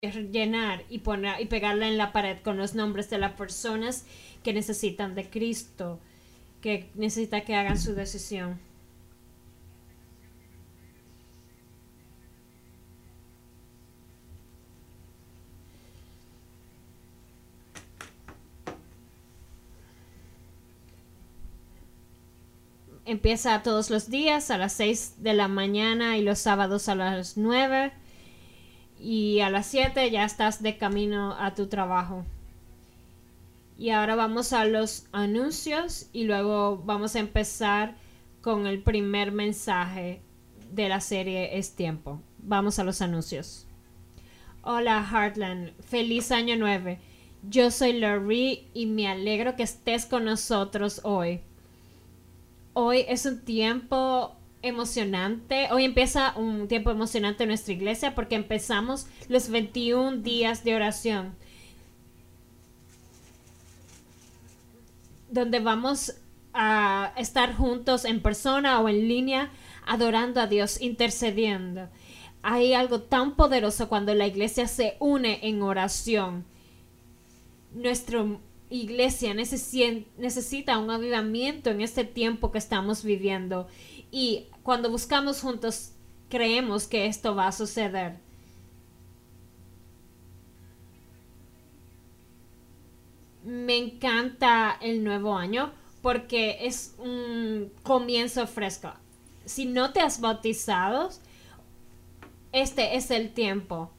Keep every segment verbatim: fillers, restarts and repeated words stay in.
llenar y poner y pegarla en la pared con los nombres de las personas que necesitan de Cristo, que necesita que hagan su decisión. Empieza todos los días a las seis de la mañana y los sábados a las nueve, y a las siete ya estás de camino a tu trabajo. Y ahora vamos a los anuncios y luego vamos a empezar con el primer mensaje de la serie Es Tiempo. Vamos a los anuncios. Hola Heartland, feliz año nuevo. Yo soy Laurie y me alegro que estés con nosotros hoy. Hoy es un tiempo emocionante. Hoy empieza un tiempo emocionante en nuestra iglesia porque empezamos los veintiún días de oración, donde vamos a estar juntos en persona o en línea, adorando a Dios, intercediendo. Hay algo tan poderoso cuando la iglesia se une en oración. Nuestra iglesia necesita un avivamiento en este tiempo que estamos viviendo, y cuando buscamos juntos creemos que esto va a suceder. Me encanta el nuevo año porque es un comienzo fresco. Si no te has bautizado, este es el tiempo.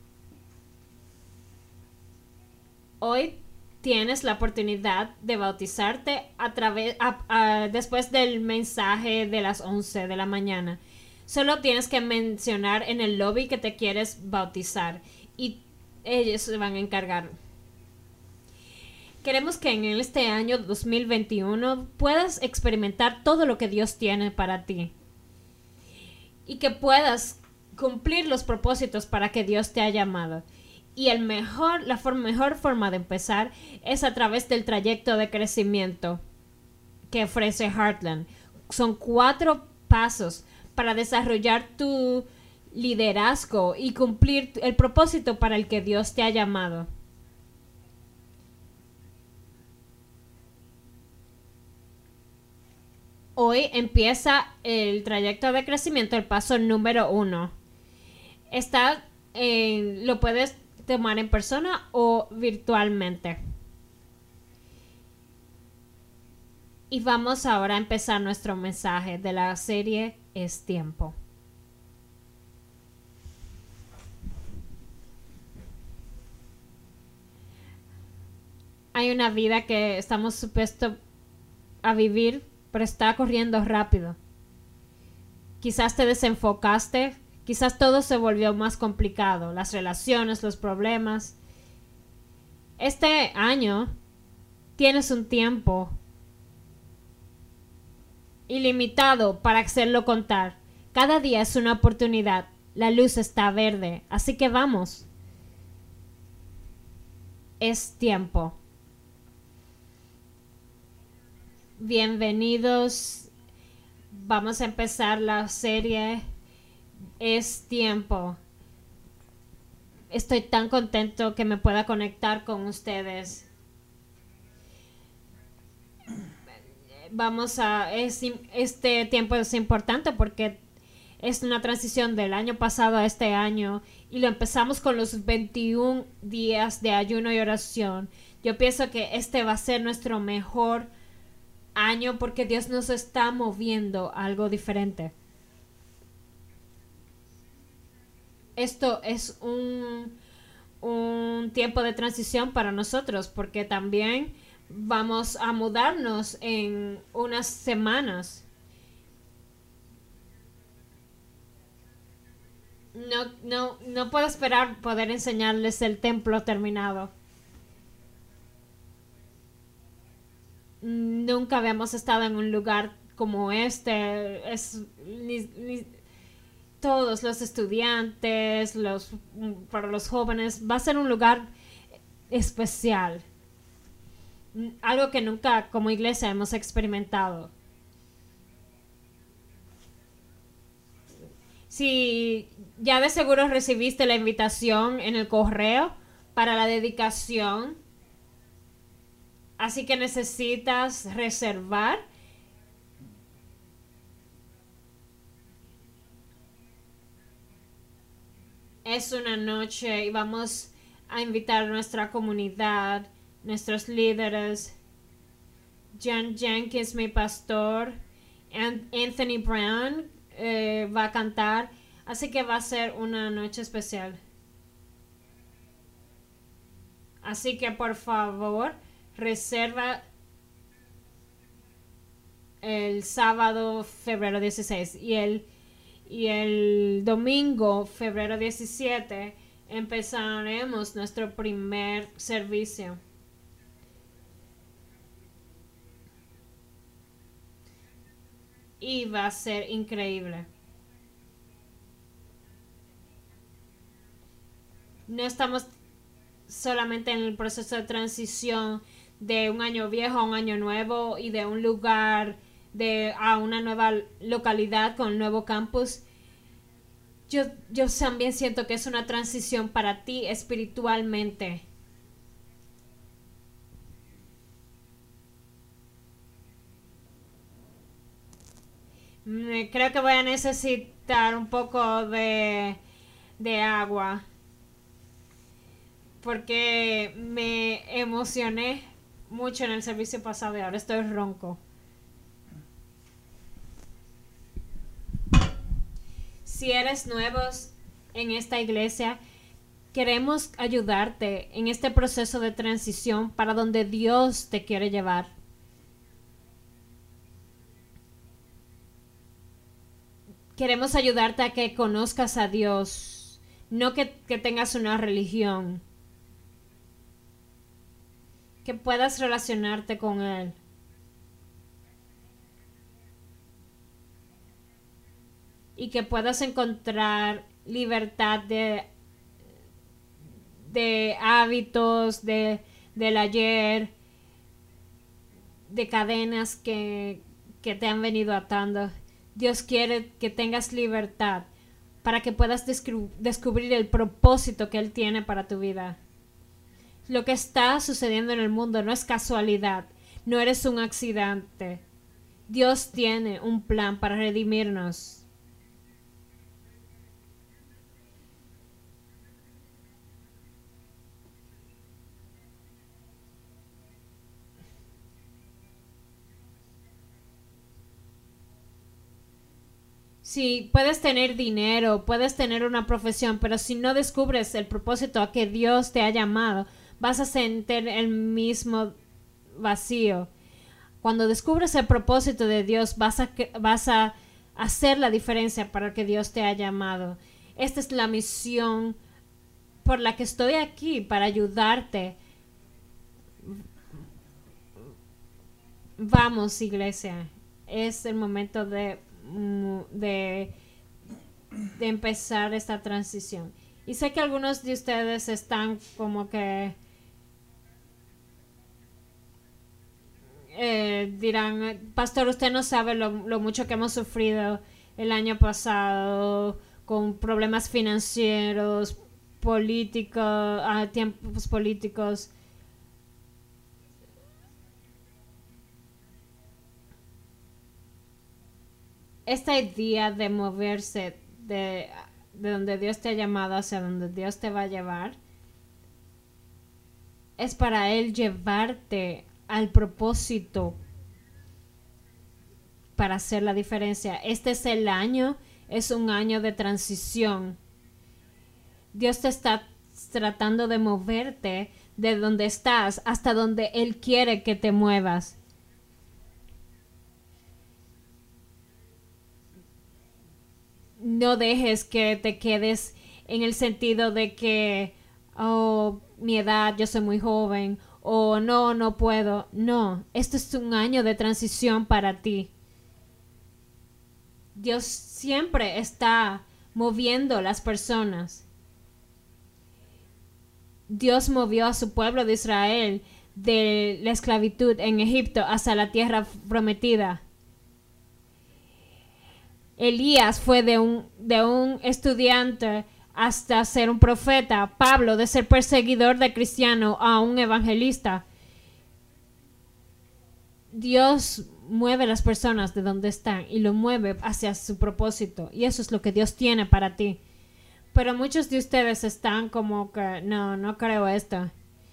Hoy tienes la oportunidad de bautizarte a través a, a, después del mensaje de las once de la mañana. Solo tienes que mencionar en el lobby que te quieres bautizar y ellos se van a encargar. Queremos que en este año dos mil veintiuno puedas experimentar todo lo que Dios tiene para ti y que puedas cumplir los propósitos para que Dios te ha llamado. Y el mejor, la for- mejor forma de empezar es a través del trayecto de crecimiento que ofrece Heartland. Son cuatro pasos para desarrollar tu liderazgo y cumplir el propósito para el que Dios te ha llamado. Hoy empieza el trayecto de crecimiento, el paso número uno. Está en, lo puedes tomar en persona o virtualmente. Y vamos ahora a empezar nuestro mensaje de la serie Es Tiempo. Hay una vida que estamos supuestos a vivir, pero está corriendo rápido. Quizás te desenfocaste, quizás todo se volvió más complicado, las relaciones, los problemas. Este año tienes un tiempo ilimitado para hacerlo contar. Cada día es una oportunidad. La luz está verde, así que vamos. Es tiempo. Bienvenidos. Vamos a empezar la serie Es Tiempo. Estoy tan contento que me pueda conectar con ustedes. Vamos a es, este tiempo es importante porque es una transición del año pasado a este año y lo empezamos con los veintiún días de ayuno y oración. Yo pienso que este va a ser nuestro mejor año porque Dios nos está moviendo a algo diferente. Esto es un, un tiempo de transición para nosotros porque también vamos a mudarnos en unas semanas. No, no, no puedo esperar poder enseñarles el templo terminado. Nunca habíamos estado en un lugar como este. Es ni, ni, todos los estudiantes, los para los jóvenes, va a ser un lugar especial. Algo que nunca como iglesia hemos experimentado. Si ya de seguro recibiste la invitación en el correo para la dedicación, así que necesitas reservar. Es una noche y vamos a invitar a nuestra comunidad, nuestros líderes, John Jenkins, mi pastor, Anthony Brown eh, va a cantar, así que va a ser una noche especial. Así que por favor, reserva el sábado, febrero dieciséis, y el, y el domingo, febrero diecisiete, empezaremos nuestro primer servicio. Y va a ser increíble. No estamos solamente en el proceso de transición de un año viejo a un año nuevo y de un lugar de, a una nueva localidad con un nuevo campus. Yo, yo también siento que es una transición para ti espiritualmente. Creo que voy a necesitar un poco de, de agua porque me emocioné mucho en el servicio pasado y ahora estoy ronco. Si eres nuevo en esta iglesia, queremos ayudarte en este proceso de transición para donde Dios te quiere llevar. Queremos ayudarte a que conozcas a Dios, no que, que tengas una religión, que puedas relacionarte con Él. Y que puedas encontrar libertad de, de hábitos, de, del ayer, de cadenas que, que te han venido atando. Dios quiere que tengas libertad para que puedas descubrir el propósito que Él tiene para tu vida. Lo que está sucediendo en el mundo no es casualidad, no eres un accidente. Dios tiene un plan para redimirnos. Sí, puedes tener dinero, puedes tener una profesión, pero si no descubres el propósito a que Dios te ha llamado, vas a sentir el mismo vacío. Cuando descubres el propósito de Dios, vas a, vas a hacer la diferencia para que Dios te ha llamado. Esta es la misión por la que estoy aquí, para ayudarte. Vamos, iglesia, es el momento de De, de empezar esta transición. Y sé que algunos de ustedes están como que eh, dirán, pastor, usted no sabe lo, lo mucho que hemos sufrido el año pasado con problemas financieros, políticos, a tiempos políticos. Esta idea de moverse de, de donde Dios te ha llamado hacia donde Dios te va a llevar es para Él llevarte al propósito para hacer la diferencia. Este es el año, es un año de transición. Dios te está tratando de moverte de donde estás hasta donde Él quiere que te muevas. No dejes que te quedes en el sentido de que, oh, mi edad, yo soy muy joven, o no, no puedo. No, esto es un año de transición para ti. Dios siempre está moviendo las personas. Dios movió a su pueblo de Israel de la esclavitud en Egipto hasta la tierra prometida. Elías fue de un, de un estudiante hasta ser un profeta. Pablo de ser perseguidor de cristianos a un evangelista. Dios mueve a las personas de donde están y lo mueve hacia su propósito. Y eso es lo que Dios tiene para ti. Pero muchos de ustedes están como que, no, no creo esto.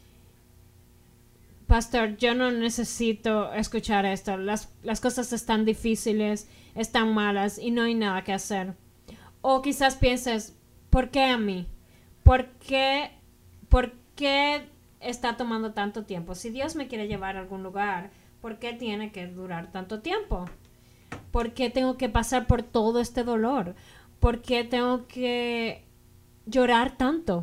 Pastor, yo no necesito escuchar esto. Las, las cosas están difíciles, están malas y no hay nada que hacer. O quizás pienses, ¿por qué a mí? ¿Por qué, por qué está tomando tanto tiempo? Si Dios me quiere llevar a algún lugar, ¿por qué tiene que durar tanto tiempo? ¿Por qué tengo que pasar por todo este dolor? ¿Por qué tengo que llorar tanto?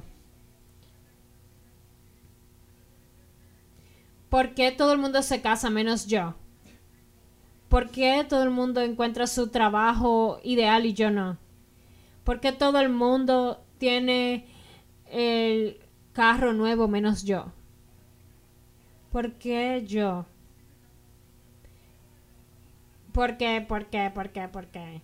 ¿Por qué todo el mundo se casa menos yo? ¿Por qué todo el mundo encuentra su trabajo ideal y yo no? ¿Por qué todo el mundo tiene el carro nuevo menos yo? ¿Por qué yo? ¿Por qué? ¿Por qué? ¿Por qué? ¿Por qué?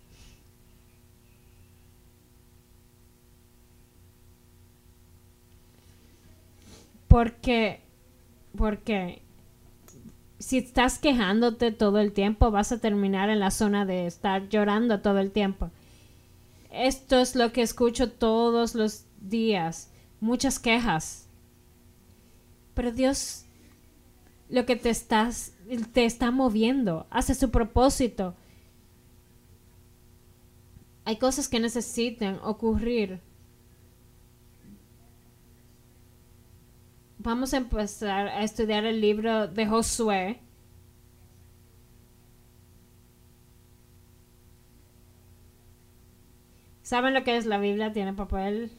Porque, porque si estás quejándote todo el tiempo, vas a terminar en la zona de estar llorando todo el tiempo. Esto es lo que escucho todos los días. Muchas quejas. Pero Dios, lo que te estás, te está moviendo hacia su propósito. Hay cosas que necesitan ocurrir. Vamos a empezar a estudiar el libro de Josué. ¿Saben lo que es la Biblia? ¿Tiene papel?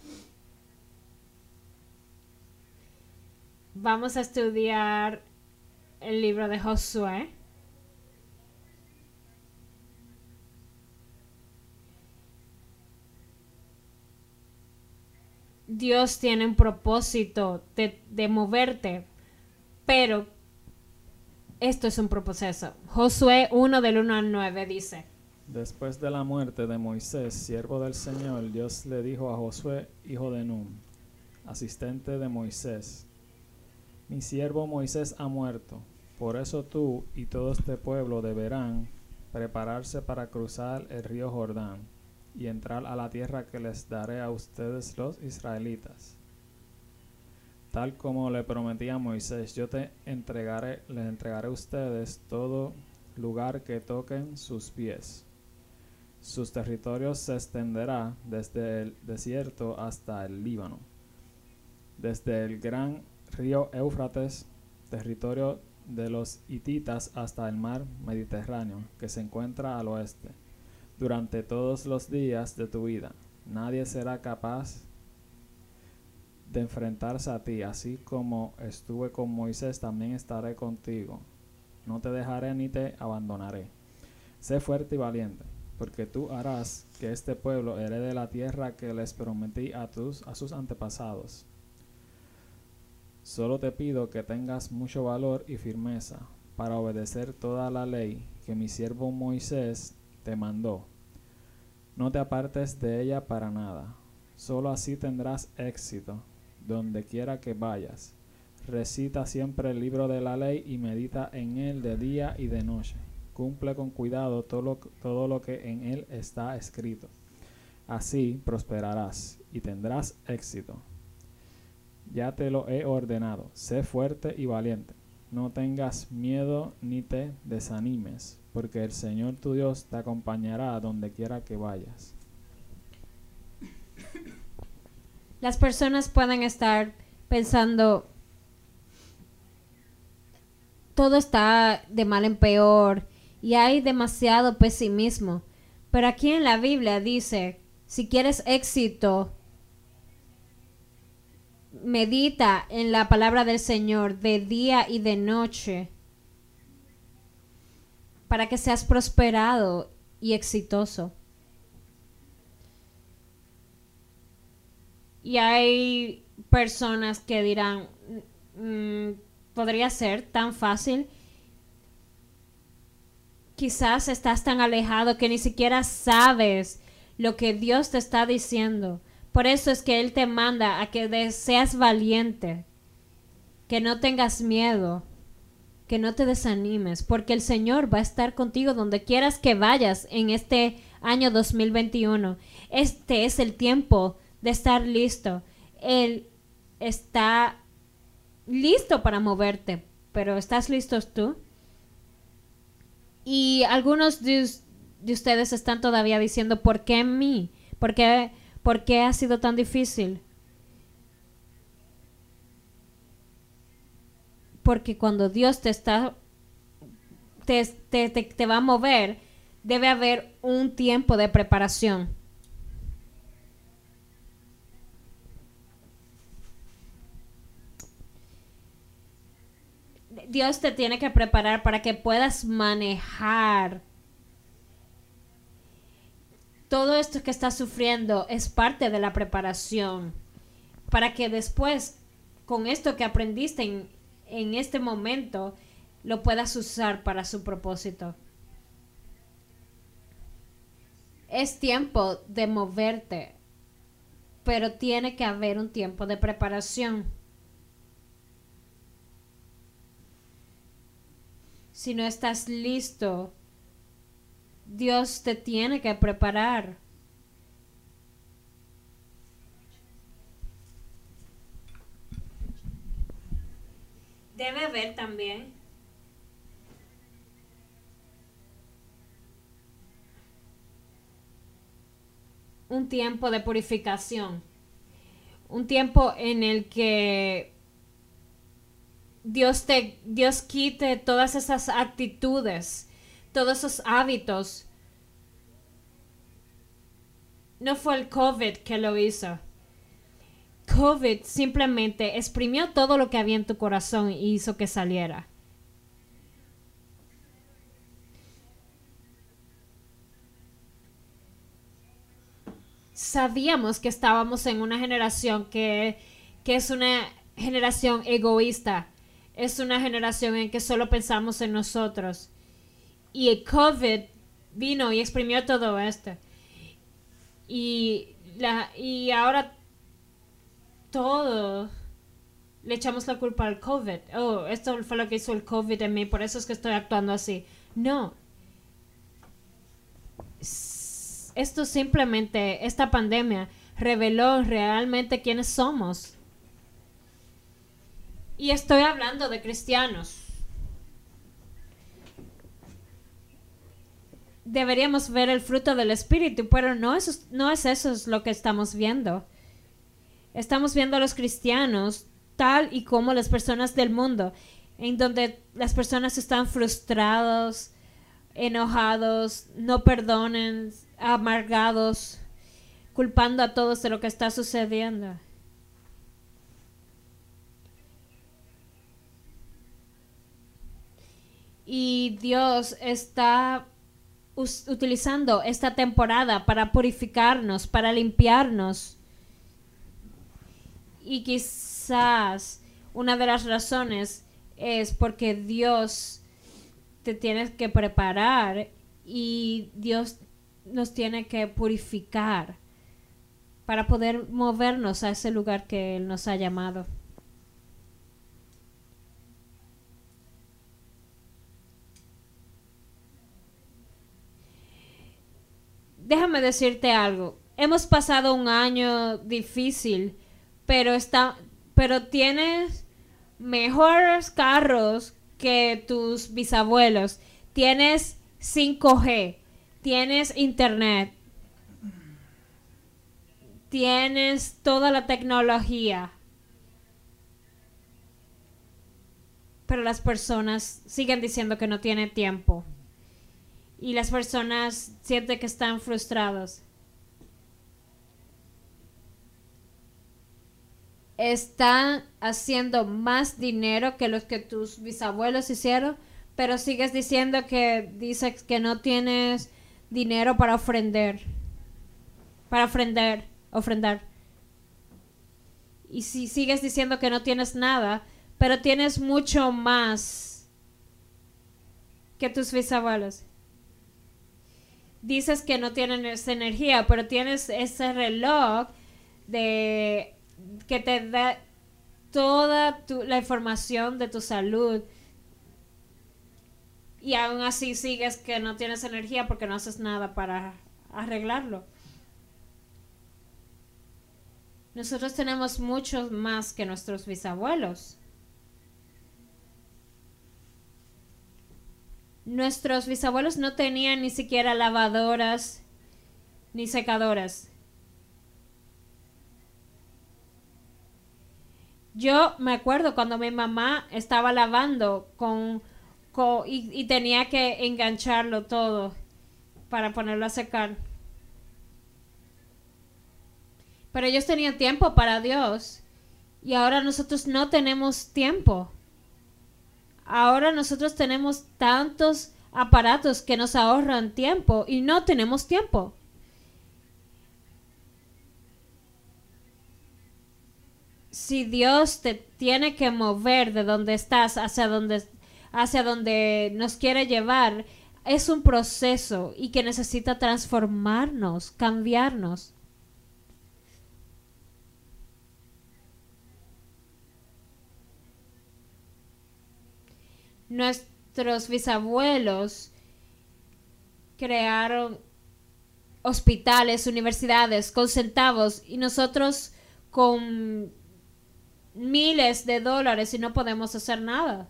Vamos a estudiar el libro de Josué. Dios tiene un propósito de, de moverte, pero esto es un proceso. Josué uno del uno al nueve dice: Después de la muerte de Moisés, siervo del Señor, Dios le dijo a Josué, hijo de Nun, asistente de Moisés: Mi siervo Moisés ha muerto, por eso tú y todo este pueblo deberán prepararse para cruzar el río Jordán y entrar a la tierra que les daré a ustedes los israelitas. Tal como le prometí a Moisés, yo te entregaré, les entregaré a ustedes todo lugar que toquen sus pies. Sus territorios se extenderá desde el desierto hasta el Líbano, desde el gran río Éufrates, territorio de los hititas, hasta el mar Mediterráneo, que se encuentra al oeste. Durante todos los días de tu vida, nadie será capaz de enfrentarse a ti, así como estuve con Moisés, también estaré contigo. No te dejaré ni te abandonaré. Sé fuerte y valiente, porque tú harás que este pueblo herede la tierra que les prometí a, tus, a sus antepasados. Solo te pido que tengas mucho valor y firmeza para obedecer toda la ley que mi siervo Moisés te mandó. No te apartes de ella para nada. Solo así tendrás éxito donde quiera que vayas. Recita siempre el libro de la ley y medita en él de día y de noche. Cumple con cuidado todo lo, todo lo que en él está escrito. Así prosperarás y tendrás éxito. Ya te lo he ordenado. Sé fuerte y valiente. No tengas miedo ni te desanimes, porque el Señor tu Dios te acompañará a donde quiera que vayas. Las personas pueden estar pensando, todo está de mal en peor y hay demasiado pesimismo. Pero aquí en la Biblia dice, si quieres éxito, medita en la palabra del Señor de día y de noche para que seas prosperado y exitoso. Y hay personas que dirán, mmm, podría ser tan fácil. Quizás estás tan alejado que ni siquiera sabes lo que Dios te está diciendo. Por eso es que Él te manda a que seas valiente, que no tengas miedo, que no te desanimes, porque el Señor va a estar contigo donde quieras que vayas en este año dos mil veintiuno. Este es el tiempo de estar listo. Él está listo para moverte, pero ¿estás listos tú? Y algunos de, de ustedes están todavía diciendo, ¿por qué en mí? ¿Por qué, ¿Por qué ha sido tan difícil? Porque cuando Dios te está te, te, te, te va a mover, debe haber un tiempo de preparación. Dios te tiene que preparar para que puedas manejar todo esto que estás sufriendo. Es parte de la preparación para que después, con esto que aprendiste en, en este momento, lo puedas usar para su propósito. Es tiempo de moverte, pero tiene que haber un tiempo de preparación. Si no estás listo, Dios te tiene que preparar. Debe haber también un tiempo de purificación. Un tiempo en el que Dios te, Dios quite todas esas actitudes, todos esos hábitos. No fue el COVID que lo hizo. COVID simplemente exprimió todo lo que había en tu corazón y hizo que saliera. Sabíamos que estábamos en una generación que, que es una generación egoísta. Es una generación en que solo pensamos en nosotros. Y el COVID vino y exprimió todo esto. Y, la, y ahora todo le echamos la culpa al COVID. Oh, esto fue lo que hizo el COVID en mí, por eso es que estoy actuando así. No. Esto simplemente, esta pandemia reveló realmente quiénes somos. Y estoy hablando de cristianos. Deberíamos ver el fruto del Espíritu, pero no es, no es eso es lo que estamos viendo. Estamos viendo a los cristianos tal y como las personas del mundo, en donde las personas están frustrados, enojados, no perdonan, amargados, culpando a todos de lo que está sucediendo. Y Dios está us- utilizando esta temporada para purificarnos, para limpiarnos. Y quizás una de las razones es porque Dios te tiene que preparar y Dios nos tiene que purificar para poder movernos a ese lugar que Él nos ha llamado. Déjame decirte algo. Hemos pasado un año difícil, pero está, pero tienes mejores carros que tus bisabuelos. Tienes cinco G, tienes internet, tienes toda la tecnología. Pero las personas siguen diciendo que no tienen tiempo. Y las personas sienten que están frustrados. Están haciendo más dinero que los que tus bisabuelos hicieron, pero sigues diciendo que dices que no tienes dinero para ofrendar. Para ofrendar, ofrendar. Y si sigues diciendo que no tienes nada, pero tienes mucho más que tus bisabuelos. dices que no tienes energía, pero tienes ese reloj de que te da toda tu, la información de tu salud, y aún así sigues que no tienes energía porque no haces nada para arreglarlo. Nosotros tenemos mucho más que nuestros bisabuelos. Nuestros bisabuelos no tenían ni siquiera lavadoras ni secadoras. Yo me acuerdo cuando mi mamá estaba lavando con, con y, y tenía que engancharlo todo para ponerlo a secar. Pero ellos tenían tiempo para Dios y ahora nosotros no tenemos tiempo. Ahora nosotros tenemos tantos aparatos que nos ahorran tiempo y no tenemos tiempo. Si Dios te tiene que mover de donde estás hacia donde, hacia donde nos quiere llevar, es un proceso y que necesita transformarnos, cambiarnos. Nuestros bisabuelos crearon hospitales, universidades con centavos y nosotros con miles de dólares y no podemos hacer nada.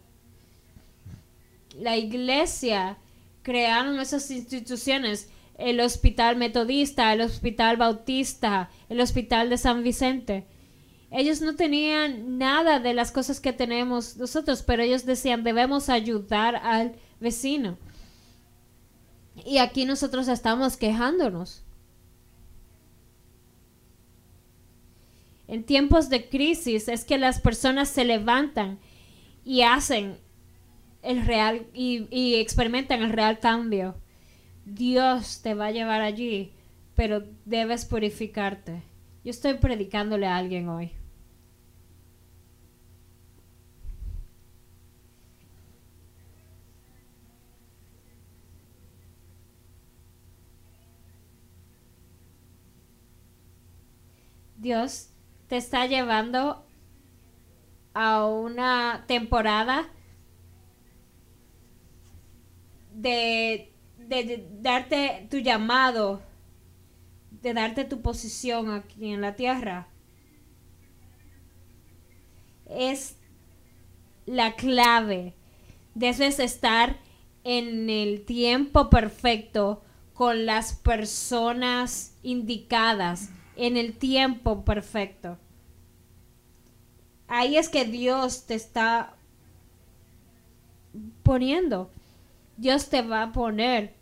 La iglesia crearon esas instituciones, el hospital metodista, el hospital bautista, el hospital de San Vicente. Ellos no tenían nada de las cosas que tenemos nosotros, pero ellos decían, debemos ayudar al vecino. Y aquí nosotros estamos quejándonos. En tiempos de crisis es que las personas se levantan y hacen el real y, y experimentan el real cambio. Dios te va a llevar allí, pero debes purificarte. Yo estoy predicándole a alguien hoy. Dios te está llevando a una temporada de, de, de darte tu llamado, de darte tu posición aquí en la tierra. Es la clave. Debes estar en el tiempo perfecto con las personas indicadas, en el tiempo perfecto. Ahí es que Dios te está poniendo. Dios te va a poner.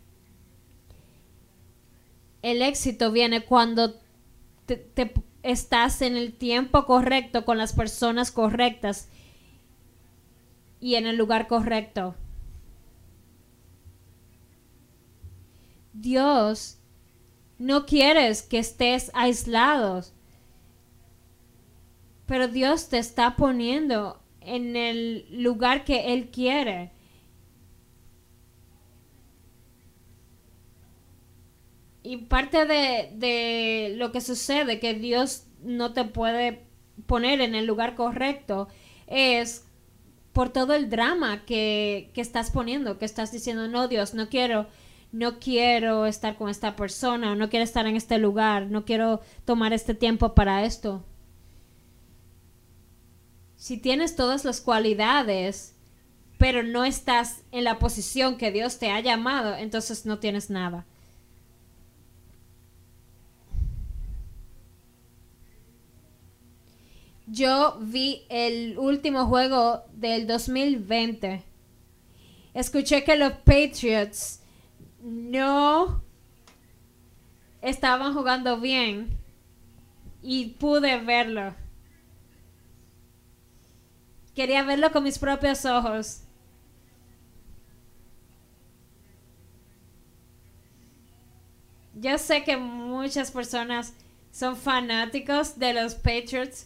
El éxito viene cuando te, te estás en el tiempo correcto con las personas correctas y en el lugar correcto. Dios no quieres que estés aislados, pero Dios te está poniendo en el lugar que Él quiere. Y parte de, de lo que sucede, que Dios no te puede poner en el lugar correcto, es por todo el drama que, que estás poniendo, que estás diciendo, no, Dios, no quiero... no quiero estar con esta persona, no quiero estar en este lugar, no quiero tomar este tiempo para esto. Si tienes todas las cualidades, pero no estás en la posición que Dios te ha llamado, entonces no tienes nada. Yo vi el último juego del dos mil veinte. Escuché que los Patriots no estaban jugando bien y pude verlo. Quería verlo con mis propios ojos. Yo sé que muchas personas son fanáticos de los Patriots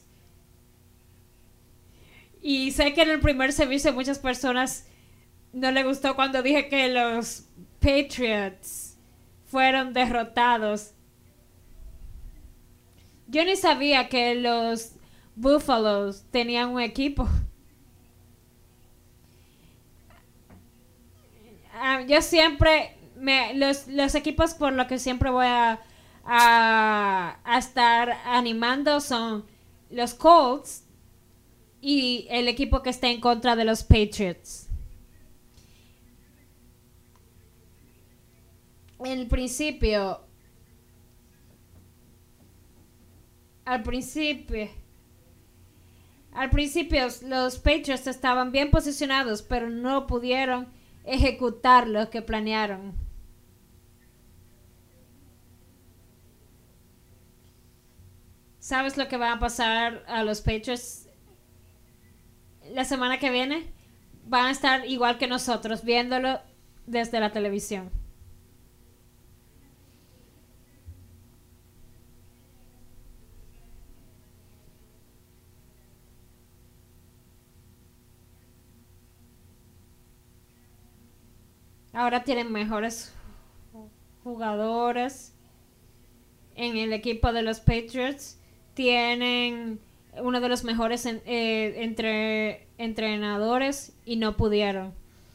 y sé que en el primer servicio muchas personas no les gustó cuando dije que los Patriots fueron derrotados. Yo ni sabía que los Búfalos tenían un equipo. Uh, yo siempre, me, los, los equipos por los que siempre voy a, a, a estar animando son los Colts y el equipo que está en contra de los Patriots. En el principio, al principio, al principio los Patriots estaban bien posicionados, pero no pudieron ejecutar lo que planearon. ¿Sabes lo que va a pasar a los Patriots la semana que viene? Van a estar igual que nosotros, viéndolo desde la televisión. Ahora tienen mejores jugadores en el equipo de los Patriots. Tienen uno de los mejores en, eh, entre, entrenadores y no pudieron.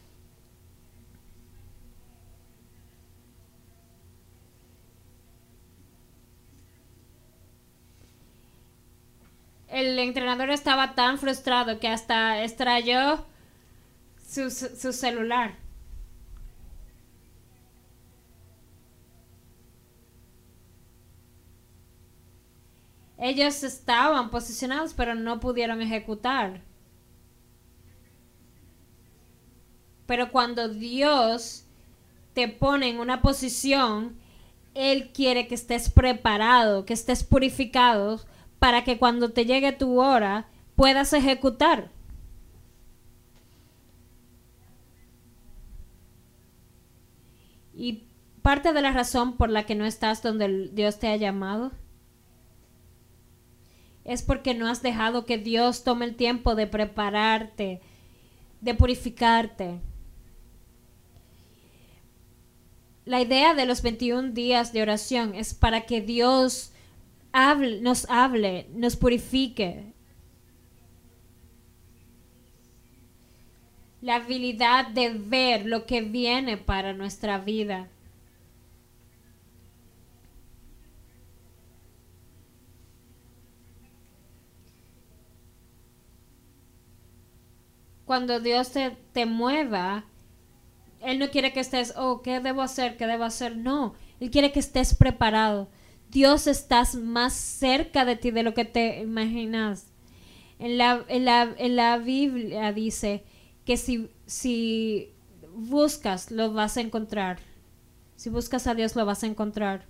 El entrenador estaba tan frustrado que hasta extrayó su, su celular. Ellos estaban posicionados, pero no pudieron ejecutar. Pero cuando Dios te pone en una posición, Él quiere que estés preparado, que estés purificado, para que cuando te llegue tu hora, puedas ejecutar. Y parte de la razón por la que no estás donde Dios te ha llamado es porque no has dejado que Dios tome el tiempo de prepararte, de purificarte. La idea de los veintiún días de oración es para que Dios hable, nos hable, nos purifique. La habilidad de ver lo que viene para nuestra vida. Cuando Dios te, te mueva, Él no quiere que estés, oh, ¿qué debo hacer? ¿Qué debo hacer? No, Él quiere que estés preparado. Dios está más cerca de ti de lo que te imaginas. En la, en la, en la Biblia dice que si, si buscas, lo vas a encontrar. Si buscas a Dios, lo vas a encontrar.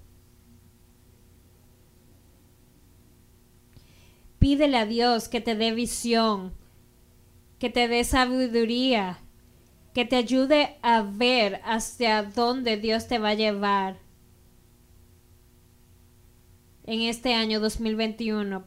Pídele a Dios que te dé visión, que te dé sabiduría, que te ayude a ver hacia dónde Dios te va a llevar en este año dos mil veintiuno.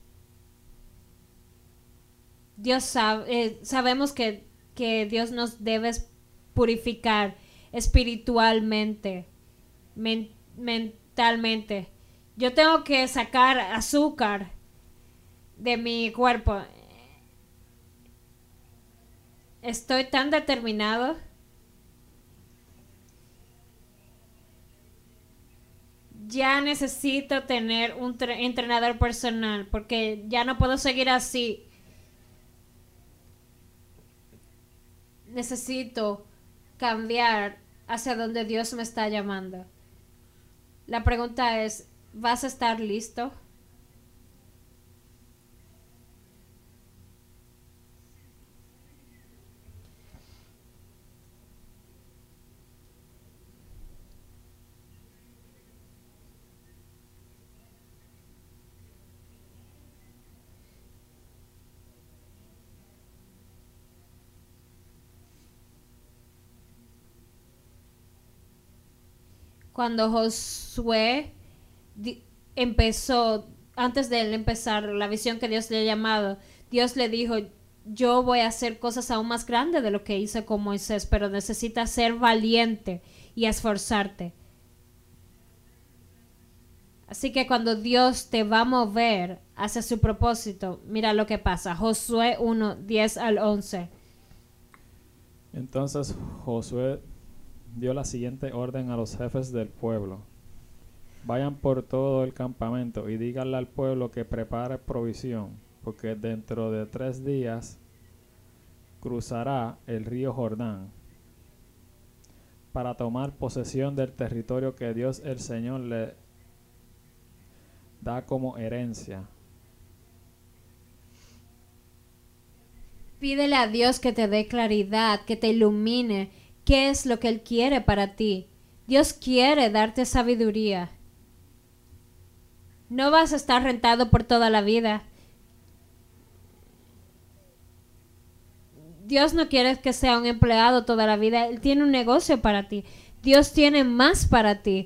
Dios sabe, eh, sabemos que, que Dios nos debe purificar espiritualmente, men, mentalmente. Yo tengo que sacar azúcar de mi cuerpo. Estoy tan determinado. Ya necesito tener un entrenador personal porque ya no puedo seguir así. Necesito cambiar hacia donde Dios me está llamando. La pregunta es, ¿vas a estar listo? Cuando Josué empezó, antes de él empezar la visión que Dios le ha llamado, Dios le dijo, yo voy a hacer cosas aún más grandes de lo que hice con Moisés, pero necesitas ser valiente y esforzarte. Así que cuando Dios te va a mover hacia su propósito, mira lo que pasa. Josué uno, diez al once. Entonces Josué dio la siguiente orden a los jefes del pueblo. Vayan por todo el campamento y díganle al pueblo que prepare provisión, porque dentro de tres días cruzará el río Jordán para tomar posesión del territorio que Dios el Señor le da como herencia. Pídele a Dios que te dé claridad, que te ilumine qué es lo que Él quiere para ti. Dios quiere darte sabiduría. No vas a estar rentado por toda la vida. Dios no quiere que sea un empleado toda la vida. Él tiene un negocio para ti. Dios tiene más para ti.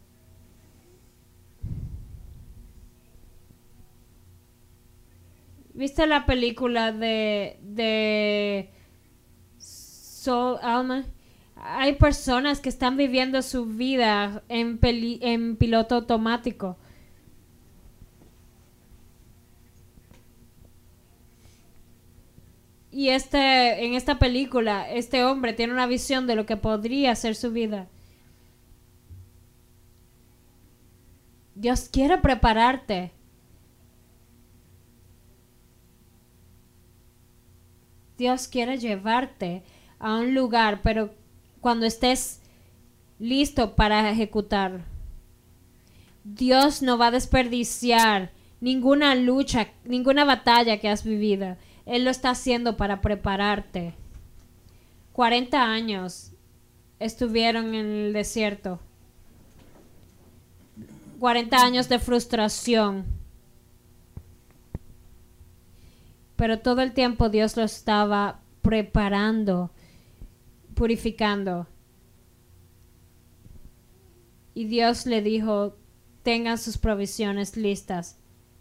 ¿Viste la película de, de Soul Alma? Hay personas que están viviendo su vida en, peli, en piloto automático. Y este, en esta película, este hombre tiene una visión de lo que podría ser su vida. Dios quiere prepararte. Dios quiere llevarte a un lugar, pero cuando estés listo para ejecutar. Dios no va a desperdiciar ninguna lucha, ninguna batalla que has vivido. Él lo está haciendo para prepararte. cuarenta años estuvieron en el desierto. cuarenta años de frustración. Pero todo el tiempo Dios lo estaba preparando, purificando. Y Dios le dijo, tengan sus provisiones listas.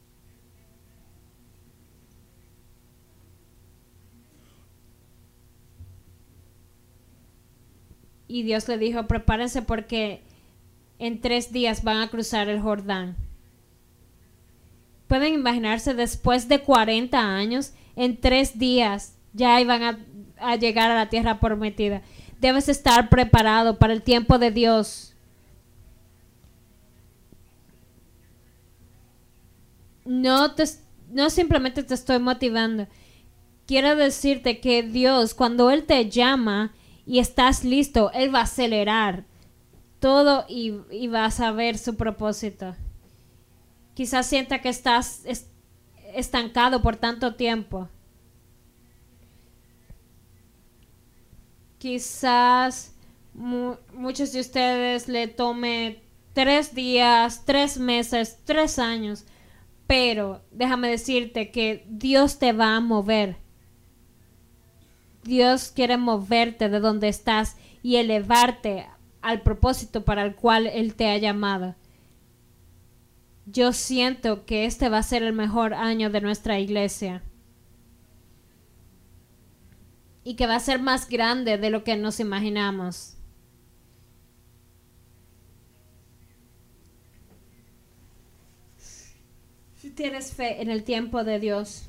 Y Dios le dijo, prepárense porque en tres días van a cruzar el Jordán. Pueden imaginarse, después de cuarenta años, en tres días ya iban a, a llegar a la tierra prometida. Debes estar preparado para el tiempo de Dios. No, te, no simplemente te estoy motivando. Quiero decirte que Dios, cuando Él te llama y estás listo, Él va a acelerar todo y, y vas a ver su propósito. Quizás sienta que estás est- estancado por tanto tiempo. Quizás mu- muchos de ustedes le tome tres días, tres meses, tres años. Pero déjame decirte que Dios te va a mover. Dios quiere moverte de donde estás y elevarte al propósito para el cual Él te ha llamado. Yo siento que este va a ser el mejor año de nuestra iglesia. Y que va a ser más grande de lo que nos imaginamos. Si tienes fe en el tiempo de Dios,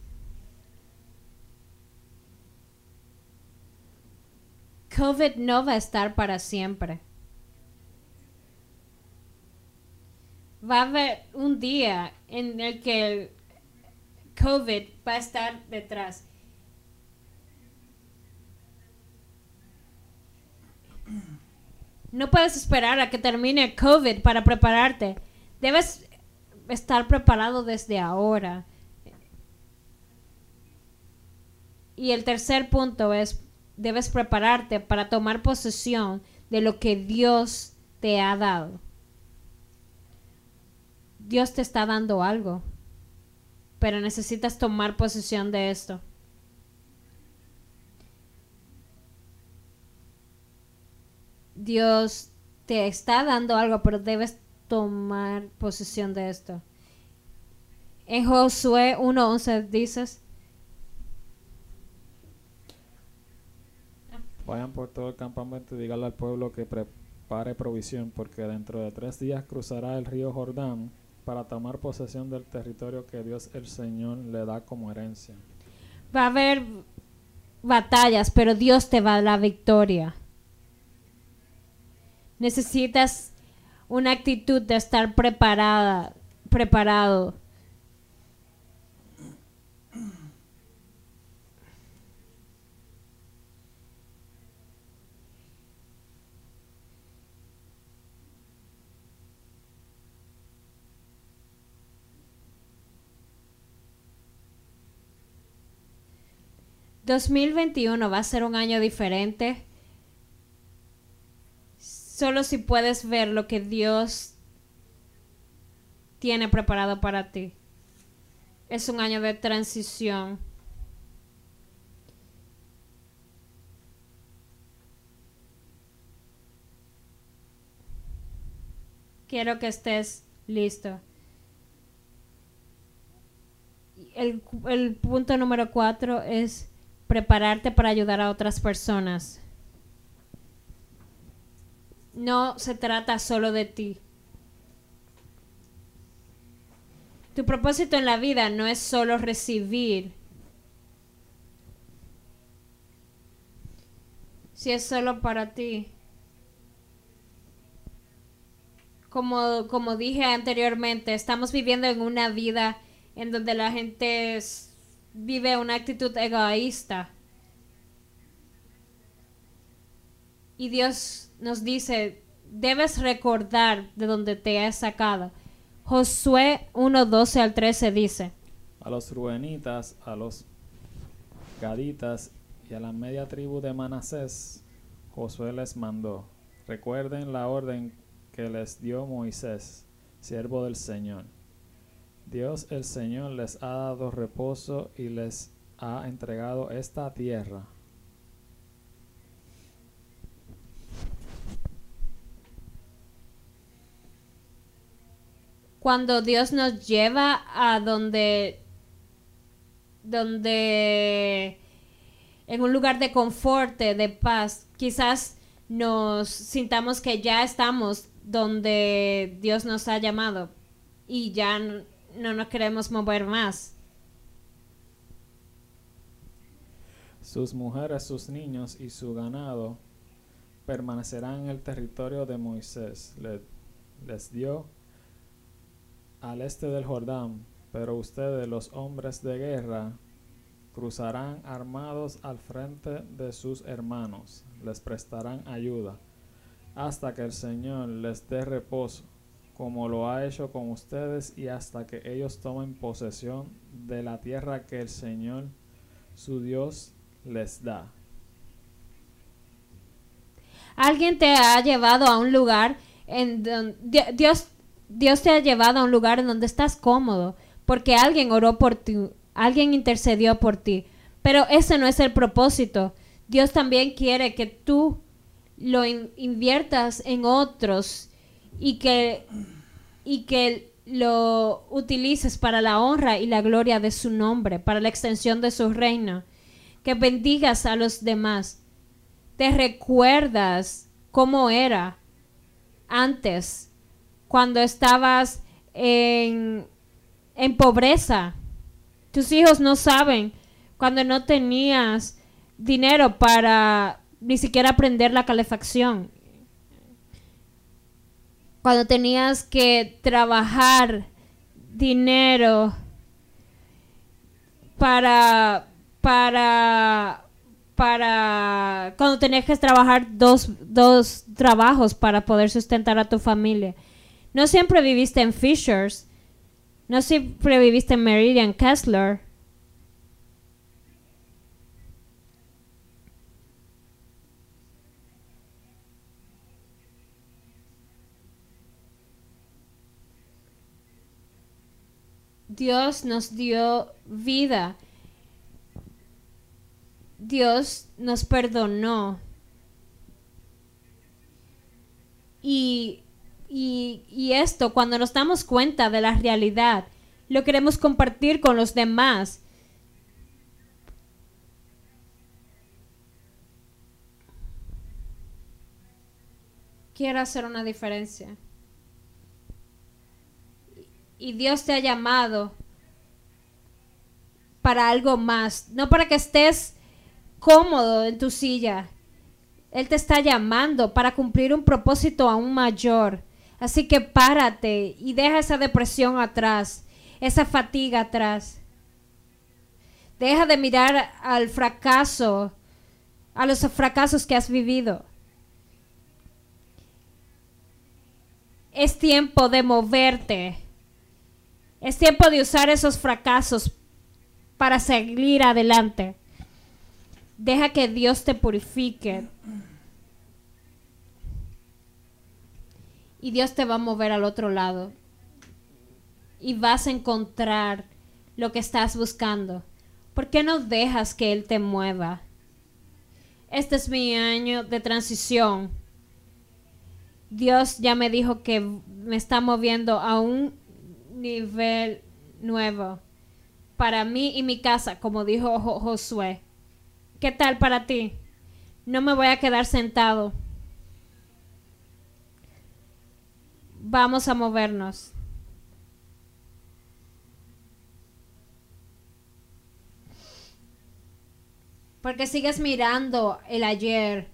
COVID no va a estar para siempre. Va a haber un día en el que el COVID va a estar detrás. No puedes esperar a que termine COVID para prepararte. Debes estar preparado desde ahora. Y el tercer punto es, debes prepararte para tomar posesión de lo que Dios te ha dado. Dios te está dando algo, pero necesitas tomar posesión de esto. Dios te está dando algo, pero debes tomar posesión de esto. En Josué uno once dices, Vayan por todo el campamento y díganle al pueblo que prepare prepare provisión, porque dentro de tres días cruzará el río Jordán para tomar posesión del territorio que Dios el Señor le da como herencia. Va a haber batallas, pero Dios te va a dar la victoria. Necesitas una actitud de estar preparada, preparado. dos mil veintiuno va a ser un año diferente. Solo si puedes ver lo que Dios tiene preparado para ti. Es un año de transición. Quiero que estés listo. El, el punto número cuatro es prepararte para ayudar a otras personas. No se trata solo de ti. Tu propósito en la vida no es solo recibir. Si es solo para ti. Como, como dije anteriormente, estamos viviendo en una vida en donde la gente es, vive una actitud egoísta. Y Dios nos dice, debes recordar de dónde te he sacado. Josué uno, doce al trece dice: A los ruenitas, a los gaditas y a la media tribu de Manasés, Josué les mandó: recuerden la orden que les dio Moisés, siervo del Señor. Dios el Señor les ha dado reposo y les ha entregado esta tierra. Cuando Dios nos lleva a donde, donde, en un lugar de confort, de paz, quizás nos sintamos que ya estamos donde Dios nos ha llamado y ya no, no nos queremos mover más. Sus mujeres, sus niños y su ganado permanecerán en el territorio de Moisés. Le, les dio al este del Jordán, pero ustedes, los hombres de guerra, cruzarán armados al frente de sus hermanos, les prestarán ayuda, hasta que el Señor les dé reposo, como lo ha hecho con ustedes, y hasta que ellos tomen posesión de la tierra que el Señor, su Dios, les da. Alguien te ha llevado a un lugar en donde Dios Dios te ha llevado a un lugar en donde estás cómodo, porque alguien oró por ti, alguien intercedió por ti. Pero ese no es el propósito. Dios también quiere que tú lo in- inviertas en otros y que, y que lo utilices para la honra y la gloria de su nombre, para la extensión de su reino. Que bendigas a los demás. Te recuerdas cómo era antes, cuando estabas en, en pobreza. Tus hijos no saben, cuando no tenías dinero para ni siquiera prender la calefacción. Cuando tenías que trabajar dinero para, para, para, cuando tenías que trabajar dos, dos trabajos para poder sustentar a tu familia. No siempre viviste en Fishers. No siempre viviste en Meridian Kessler. Dios nos dio vida. Dios nos perdonó. Y Y, y esto, cuando nos damos cuenta de la realidad, lo queremos compartir con los demás. quiere hacer una diferencia. Y Dios te ha llamado para algo más, no para que estés cómodo en tu silla. Él te está llamando para cumplir un propósito aún mayor. Así que párate y deja esa depresión atrás, esa fatiga atrás. Deja de mirar al fracaso, a los fracasos que has vivido. Es tiempo de moverte. Es tiempo de usar esos fracasos para seguir adelante. Deja que Dios te purifique. Y Dios te va a mover al otro lado. Y vas a encontrar lo que estás buscando. ¿Por qué no dejas que Él te mueva? Este es mi año de transición. Dios ya me dijo que me está moviendo a un nivel nuevo. Para mí y mi casa, como dijo Jo- Josué. ¿Qué tal para ti? No me voy a quedar sentado. Vamos a movernos. Porque sigues mirando el ayer.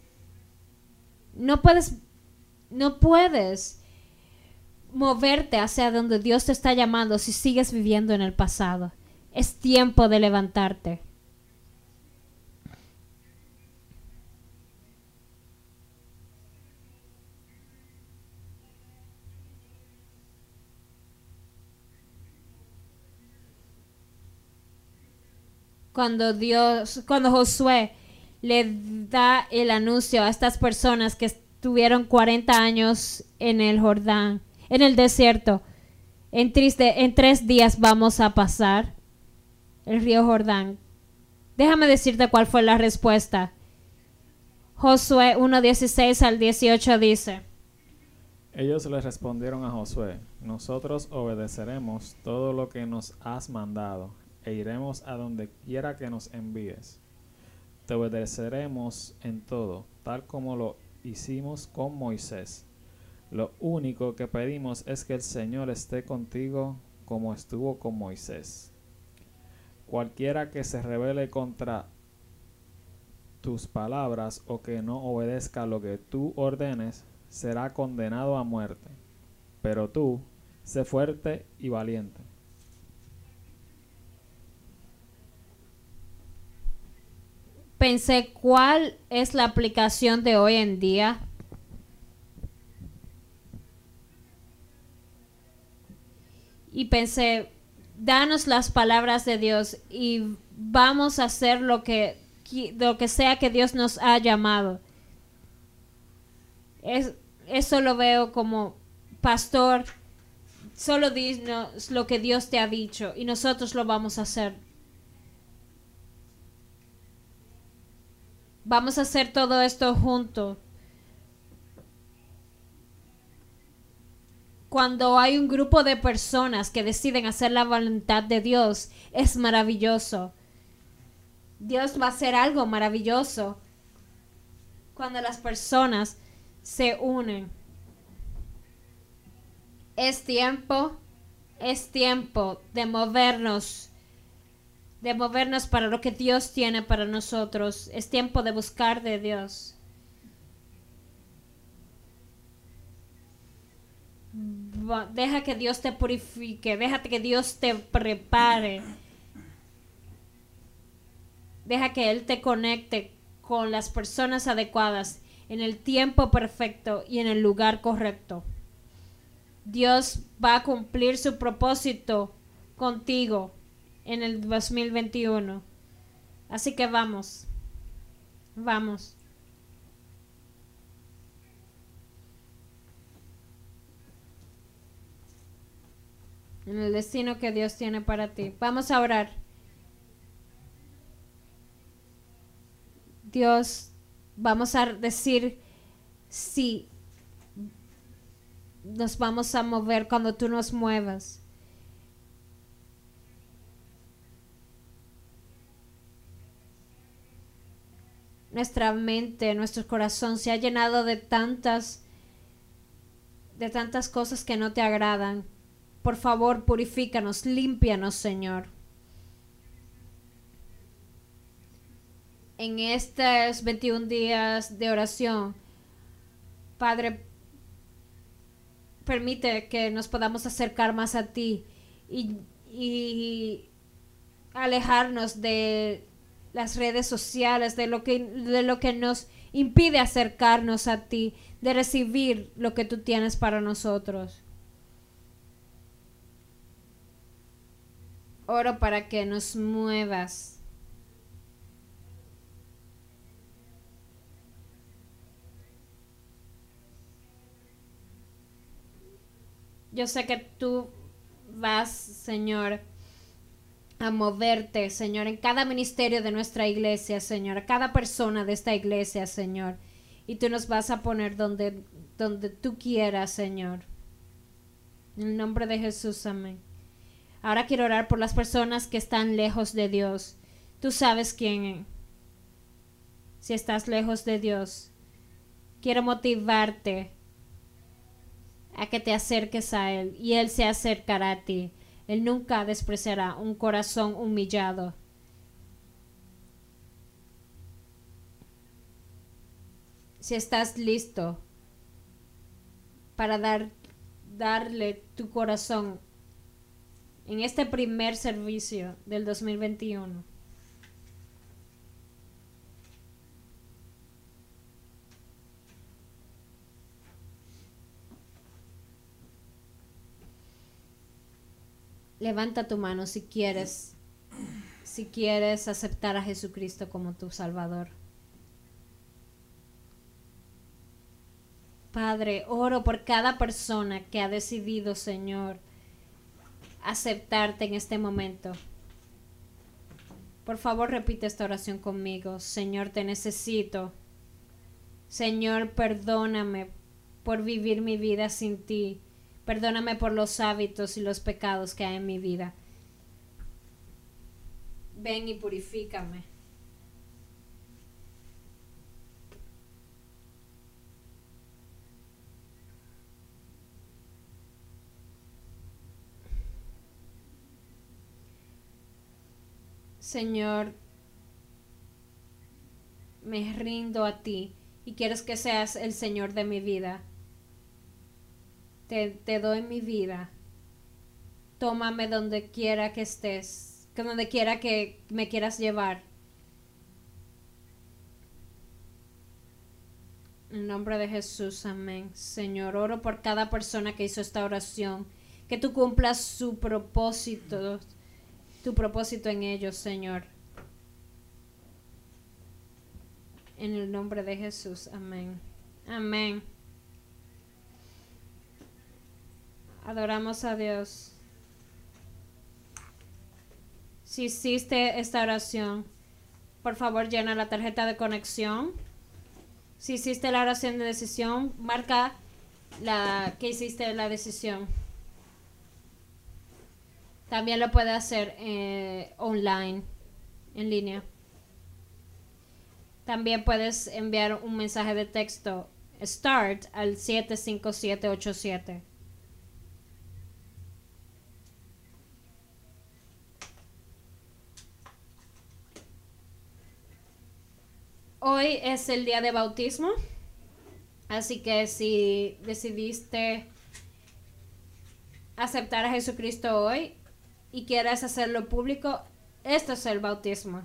No puedes, no puedes moverte hacia donde Dios te está llamando si sigues viviendo en el pasado. Es tiempo de levantarte. Cuando Dios, cuando Josué le da el anuncio a estas personas que estuvieron cuarenta años en el Jordán, en el desierto, en, triste, en tres días vamos a pasar el río Jordán. Déjame decirte cuál fue la respuesta. Josué uno dieciséis al dieciocho dice: Ellos le respondieron a Josué: Nosotros obedeceremos todo lo que nos has mandado, e iremos a donde quiera que nos envíes. Te obedeceremos en todo, tal como lo hicimos con Moisés. Lo único que pedimos es que el Señor esté contigo como estuvo con Moisés. Cualquiera que se rebele contra tus palabras o que no obedezca lo que tú ordenes, será condenado a muerte. Pero tú, sé fuerte y valiente. Pensé, ¿cuál es la aplicación de hoy en día? Y pensé, danos las palabras de Dios y vamos a hacer lo que, lo que sea que Dios nos ha llamado. Es, eso lo veo como, pastor, solo dinos lo que Dios te ha dicho y nosotros lo vamos a hacer. Vamos a hacer todo esto juntos. Cuando hay un grupo de personas que deciden hacer la voluntad de Dios, es maravilloso. Dios va a hacer algo maravilloso cuando las personas se unen. Es tiempo, es tiempo de movernos, de movernos para lo que Dios tiene para nosotros. Es tiempo de buscar de Dios. Deja que Dios te purifique, deja que Dios te prepare. Deja que Él te conecte con las personas adecuadas en el tiempo perfecto y en el lugar correcto. Dios va a cumplir su propósito contigo en el dos mil veintiuno. Así que vamos, vamos. En el destino que Dios tiene para ti. Vamos a orar. Dios, vamos a decir sí. Nos vamos a mover cuando tú nos muevas. Nuestra mente, nuestro corazón se ha llenado de tantas de tantas cosas que no te agradan. Por favor, purifícanos, límpianos, Señor. En estos veintiún días de oración, Padre, permite que nos podamos acercar más a ti y, y alejarnos de las redes sociales, de lo que, de lo que nos impide acercarnos a ti, de recibir lo que tú tienes para nosotros. Oro para que nos muevas. Yo sé que tú vas, Señor, a moverte, Señor, en cada ministerio de nuestra iglesia, Señor, a cada persona de esta iglesia, Señor. Y tú nos vas a poner donde, donde tú quieras, Señor. En el nombre de Jesús, amén. Ahora quiero orar por las personas que están lejos de Dios. Tú sabes quién es. Si estás lejos de Dios, quiero motivarte a que te acerques a Él y Él se acercará a ti. Él nunca despreciará un corazón humillado. Si estás listo para dar, darle tu corazón en este primer servicio del dos mil veintiuno. Levanta tu mano si quieres, si quieres aceptar a Jesucristo como tu Salvador. Padre, oro por cada persona que ha decidido, Señor, aceptarte en este momento. Por favor, repite esta oración conmigo. Señor, te necesito. Señor, perdóname por vivir mi vida sin ti. Perdóname por los hábitos y los pecados que hay en mi vida. Ven y purifícame. Señor, me rindo a ti y quieres que seas el Señor de mi vida. Te, te doy mi vida. Tómame donde quiera que estés, que donde quiera que me quieras llevar. En nombre de Jesús, amén. Señor, oro por cada persona que hizo esta oración, que tú cumplas su propósito, tu propósito en ellos, Señor. En el nombre de Jesús, amén. Amén. Adoramos a Dios. Si hiciste esta oración, por favor llena la tarjeta de conexión. Si hiciste la oración de decisión, marca la que hiciste la decisión. También lo puede hacer eh, online, en línea. También puedes enviar un mensaje de texto START al siete cinco siete ocho siete. Hoy es el día de bautismo, así que si decidiste aceptar a Jesucristo hoy y quieres hacerlo público, esto es el bautismo.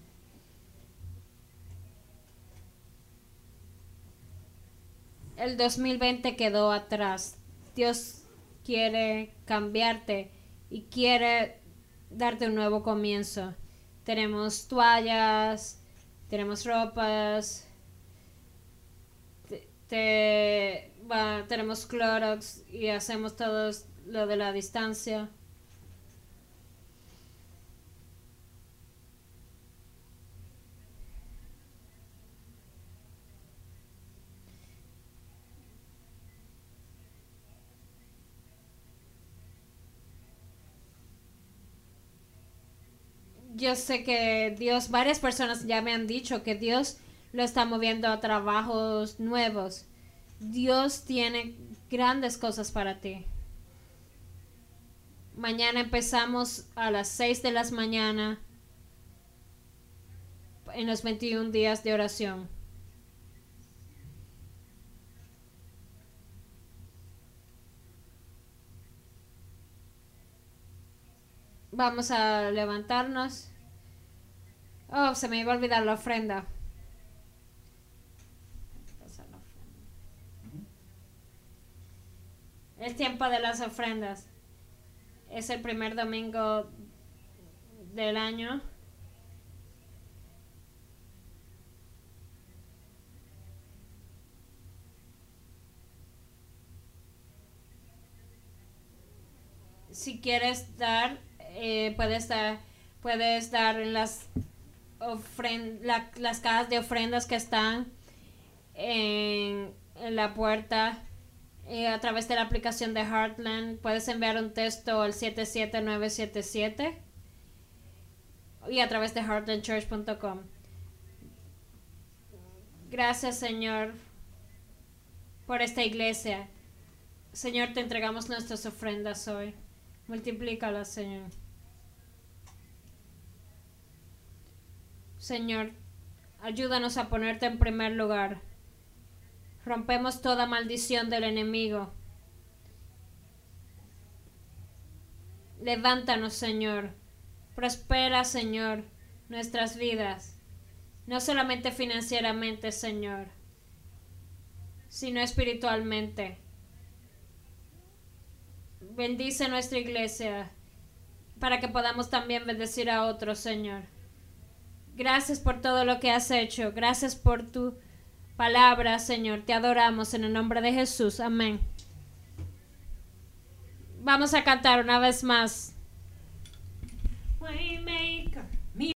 El dos mil veinte quedó atrás. Dios quiere cambiarte y quiere darte un nuevo comienzo. Tenemos toallas, tenemos ropas, te, te, va, tenemos Clorox y hacemos todo lo de la distancia. Yo sé que Dios, varias personas ya me han dicho que Dios lo está moviendo a trabajos nuevos. Dios tiene grandes cosas para ti. Mañana empezamos a las seis de la mañana en los veintiún días de oración. Vamos a levantarnos. Oh, se me iba a olvidar la ofrenda. Es tiempo de las ofrendas. Es el primer domingo del año. Si quieres dar, eh, puedes dar, puedes dar en las ofren la, las cajas de ofrendas que están en, en la puerta. Eh, a través de la aplicación de Heartland puedes enviar un texto al siete siete nueve siete siete y a través de heartland church punto com. Gracias, Señor, por esta iglesia. Señor, te entregamos nuestras ofrendas hoy. Multiplícalas, Señor. Señor, ayúdanos a ponerte en primer lugar. Rompemos toda maldición del enemigo. Levántanos, Señor. Prospera, Señor, nuestras vidas. No solamente financieramente, Señor, sino espiritualmente. Bendice nuestra iglesia para que podamos también bendecir a otros, Señor. Gracias por todo lo que has hecho. Gracias por tu palabra, Señor. Te adoramos en el nombre de Jesús. Amén. Vamos a cantar una vez más.